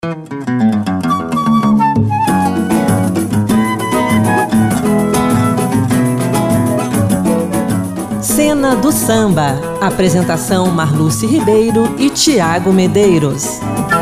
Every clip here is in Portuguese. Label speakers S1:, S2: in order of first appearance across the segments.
S1: Cena do Samba. Apresentação Marluce Ribeiro e Tiago Medeiros.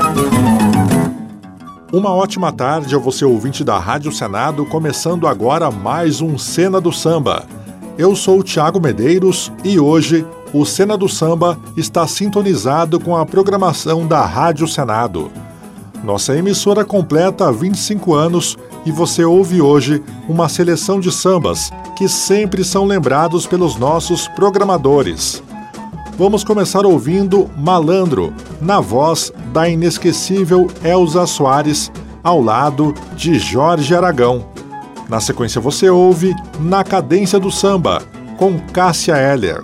S2: Uma ótima tarde a você, ouvinte da Rádio Senado, começando agora mais um Cena do Samba. Eu sou o Tiago Medeiros e hoje o Cena do Samba está sintonizado com a programação da Rádio Senado. Nossa emissora completa 25 anos e você ouve hoje uma seleção de sambas que sempre são lembrados pelos nossos programadores. Vamos começar ouvindo Malandro, na voz da inesquecível Elza Soares, ao lado de Jorge Aragão. Na sequência você ouve Na Cadência do Samba, com Cássia Eller.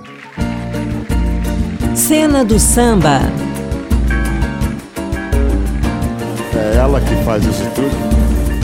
S1: Cena do Samba.
S3: É ela que faz isso tudo?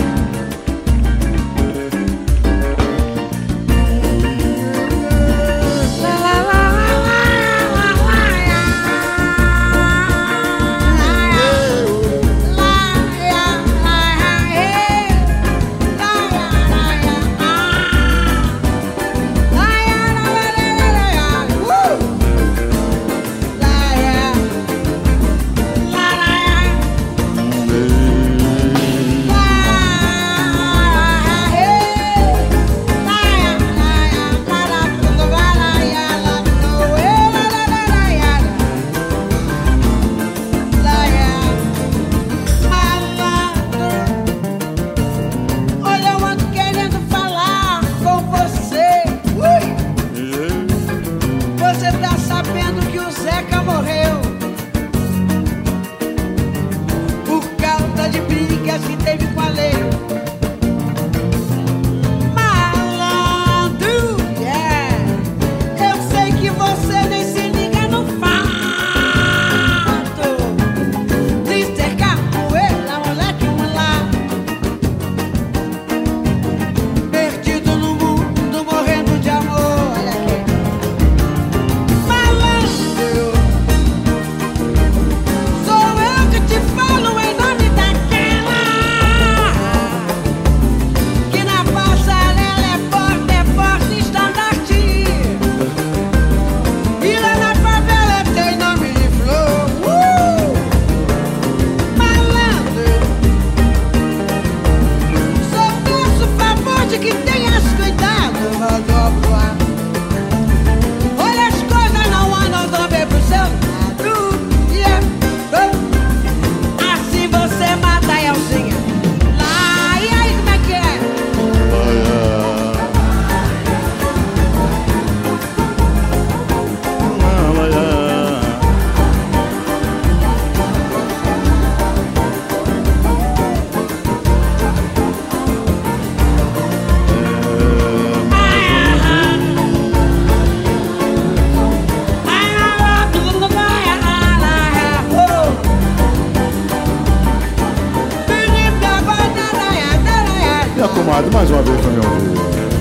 S3: Mais uma vez pra me ouvir.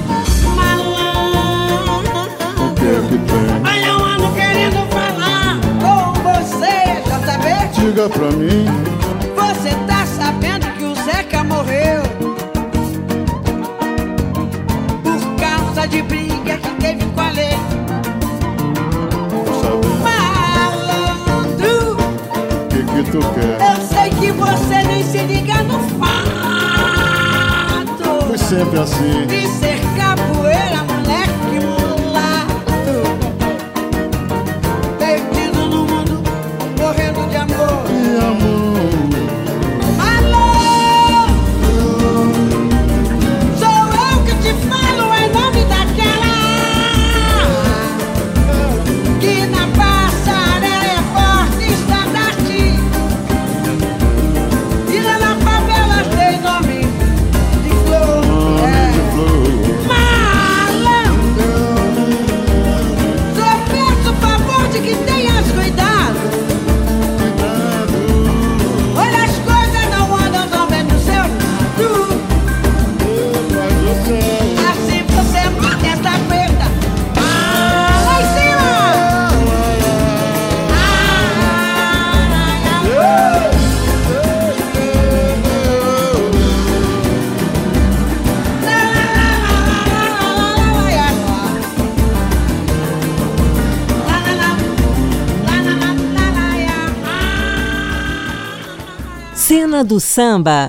S3: O que é que tem?
S4: Olha, eu ando querendo falar com você, JB.
S3: Diga pra mim.
S4: Você tá sabendo que o Zeca morreu por causa de briga que teve com a lei? Malandro,
S3: Que tu quer?
S4: eu sei que você nem se liga no fato.
S3: Sempre assim.
S4: De ser capoeira, moleque mulato, perdido no mundo, morrendo de amor.
S3: De amor.
S4: Alô, sou eu que te falo em nome daquela que na passarela é forte estandarte, e lá na favela tem nome de flor.
S1: Cena do Samba.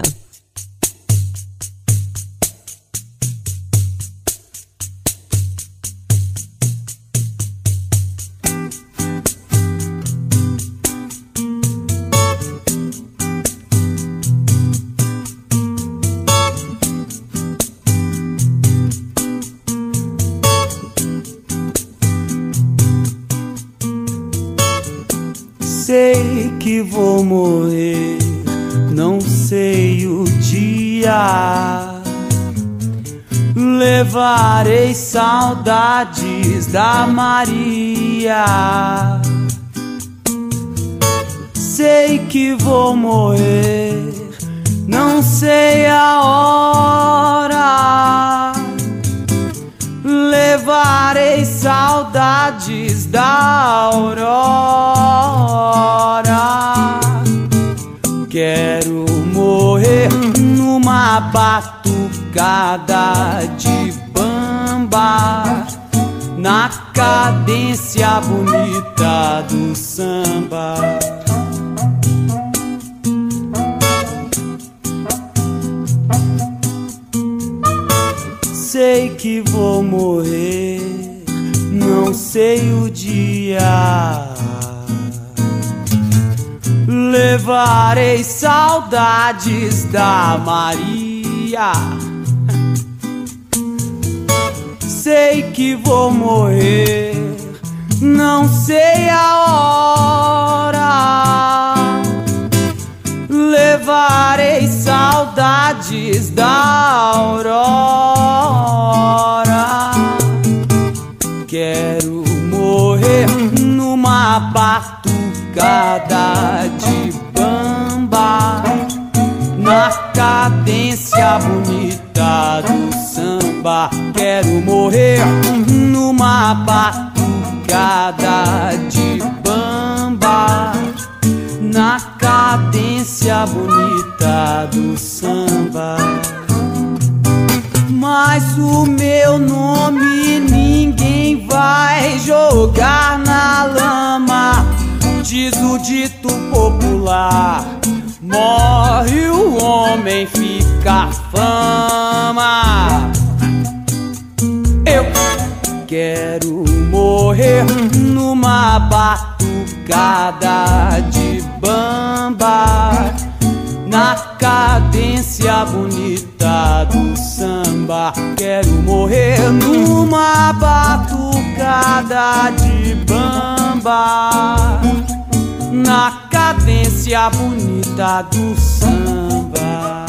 S5: Sei que vou morrer, não sei o dia. Levarei saudades da Maria. Sei que vou morrer, não sei a hora. Levarei saudades da aurora. Quero morrer numa batucada de bamba, na cadência bonita do samba. Sei que vou morrer, não sei o dia. Levarei saudades da Maria. Sei que vou morrer, não sei a hora. Levarei saudades da aurora. Quero morrer numa batucada de bamba, na cadência bonita do samba. Quero morrer numa batucada de bamba, na cadência bonita do samba. Mas o meu nome ninguém vai jogar na lama. Diz o dito popular: morre o homem, fica a fama. Eu quero morrer numa batucada de bamba, na cadência bonita do samba. Quero morrer numa batucada de bamba, na cadência bonita do samba.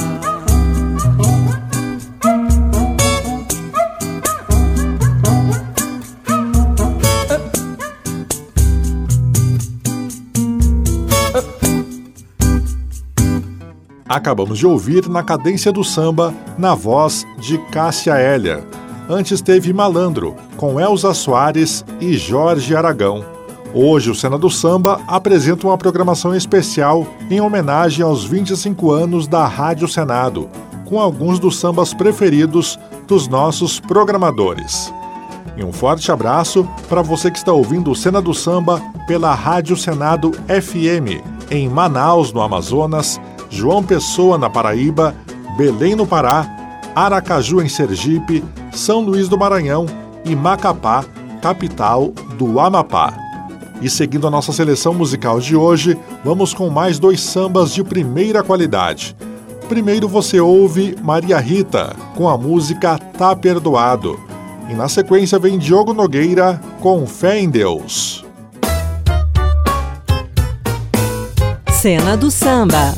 S2: Acabamos de ouvir Na Cadência do Samba, na voz de Cássia Hélia. Antes teve Malandro, com Elza Soares e Jorge Aragão. Hoje o Cena do Samba apresenta uma programação especial em homenagem aos 25 anos da Rádio Senado, com alguns dos sambas preferidos dos nossos programadores. E um forte abraço para você que está ouvindo o Cena do Samba pela Rádio Senado FM, em Manaus, no Amazonas, João Pessoa, na Paraíba, Belém, no Pará, Aracaju, em Sergipe, São Luís do Maranhão e Macapá, capital do Amapá. E seguindo a nossa seleção musical de hoje, vamos com mais 2 sambas de primeira qualidade. Primeiro você ouve Maria Rita, com a música Tá Perdoado. E na sequência vem Diogo Nogueira, com Fé em Deus.
S1: Cena do Samba.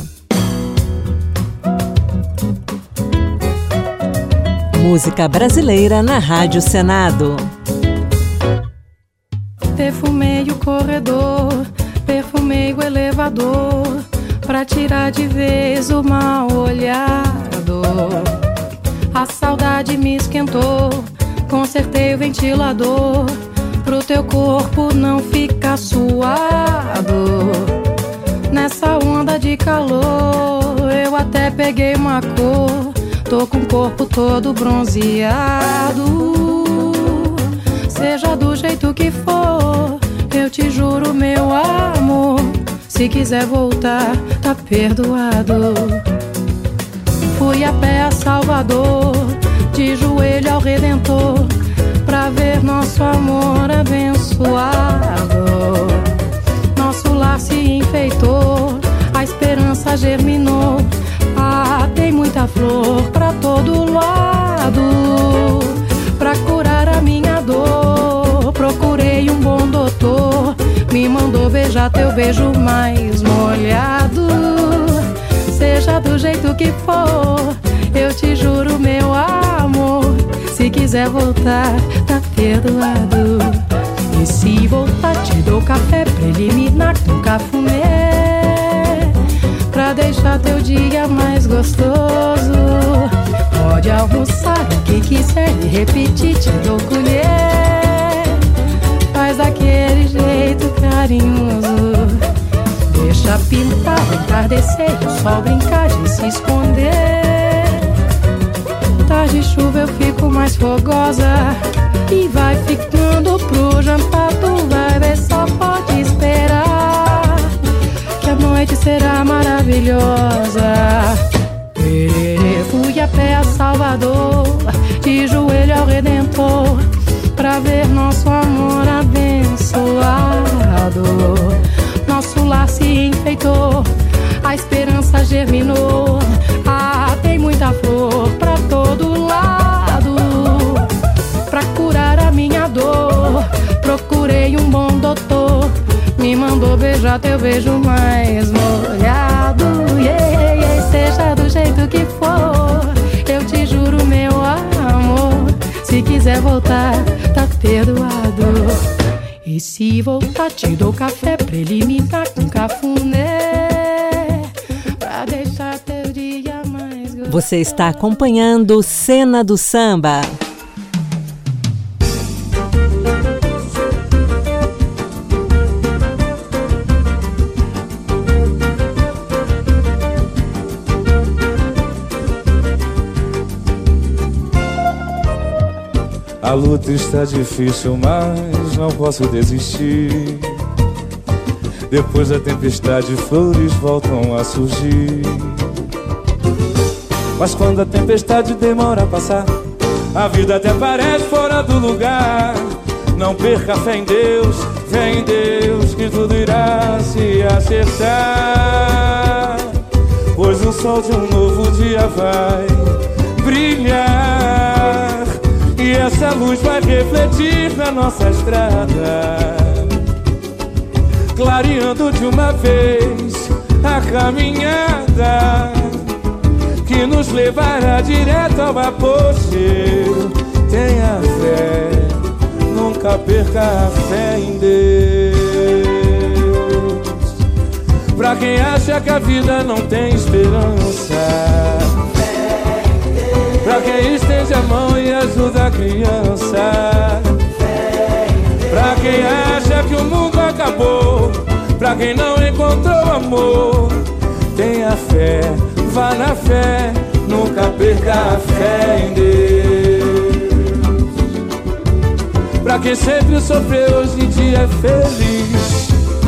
S1: Música brasileira na Rádio Senado.
S6: Perfumei o corredor, perfumei o elevador, pra tirar de vez o mal olhado. A saudade me esquentou, consertei o ventilador, pro teu corpo não ficar suado. Nessa onda de calor, eu até peguei uma cor, tô com o corpo todo bronzeado. Seja do jeito que for, eu te juro, meu amor, Se quiser voltar, tá perdoado. Fui a pé a Salvador, de joelho ao Redentor, pra ver nosso amor abençoado. Nosso lar se enfeitou, a esperança germinou. Ah, tem muita flor pra todo lado. Pra curar a minha dor, procurei um bom doutor. Me mandou beijar teu beijo mais molhado. Seja do jeito que for, eu te juro, meu amor, se quiser voltar, tá perdoado. E se voltar, te dou café preliminar com cafuné, pra deixar teu dia mais gostoso. Pode almoçar o que quiser e repetir, te dou colher. Faz daquele jeito carinhoso. Deixa pintar, entardecer, o sol brincar de se esconder. Tarde de chuva eu fico mais fogosa, e vai ficando pro jantar. Tu vai ver, só pode esperar, que a noite será maravilhosa. Fui a pé a Salvador, de joelho ao Redentor, pra ver nosso amor abençoado. Nosso lar se enfeitou, a esperança germinou. Ah, tem muita flor pra todo lado. Pra curar a minha dor, procurei um bom doutor. Me mandou beijar teu beijo mais molhado. Yeah, yeah, seja do jeito que for, eu te juro, meu amor, se quiser voltar, tá perdoado. E se voltar, te dou café preliminar com cafuné, pra deixar teu dia mais gostoso.
S1: Você está acompanhando Cena do Samba.
S7: A luta está difícil, mas não posso desistir. Depois da tempestade, flores voltam a surgir. Mas quando a tempestade demora a passar, a vida até parece fora do lugar. Não perca a fé em Deus, que tudo irá se acertar. Pois o sol de um novo dia vai brilhar, e essa luz vai refletir na nossa estrada, clareando de uma vez a caminhada que nos levará direto ao apogeu. Tenha fé, nunca perca a fé em Deus. Pra quem acha que a vida não tem esperança, pra quem estende a mão e ajuda a criança, pra quem acha que o mundo acabou, pra quem não encontrou amor, tenha fé, vá na fé, nunca perca a fé em Deus. Pra quem sempre sofreu, hoje em dia é feliz,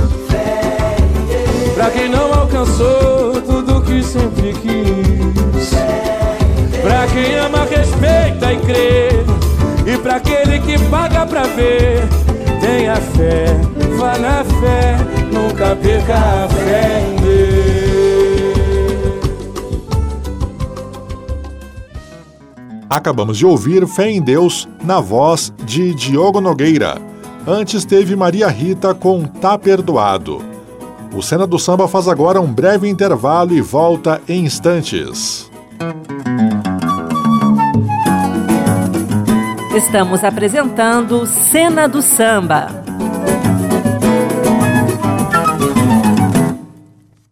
S7: pra quem não alcançou tudo que sempre quis, pra quem ama, respeita e crê, e pra aquele que paga pra ver, tenha fé, vá na fé, nunca perca a fé em Deus.
S2: Acabamos de ouvir Fé em Deus na voz de Diogo Nogueira. Antes teve Maria Rita com Tá Perdoado. O Cena do Samba faz agora um breve intervalo e volta em instantes.
S1: Estamos apresentando Cena do Samba.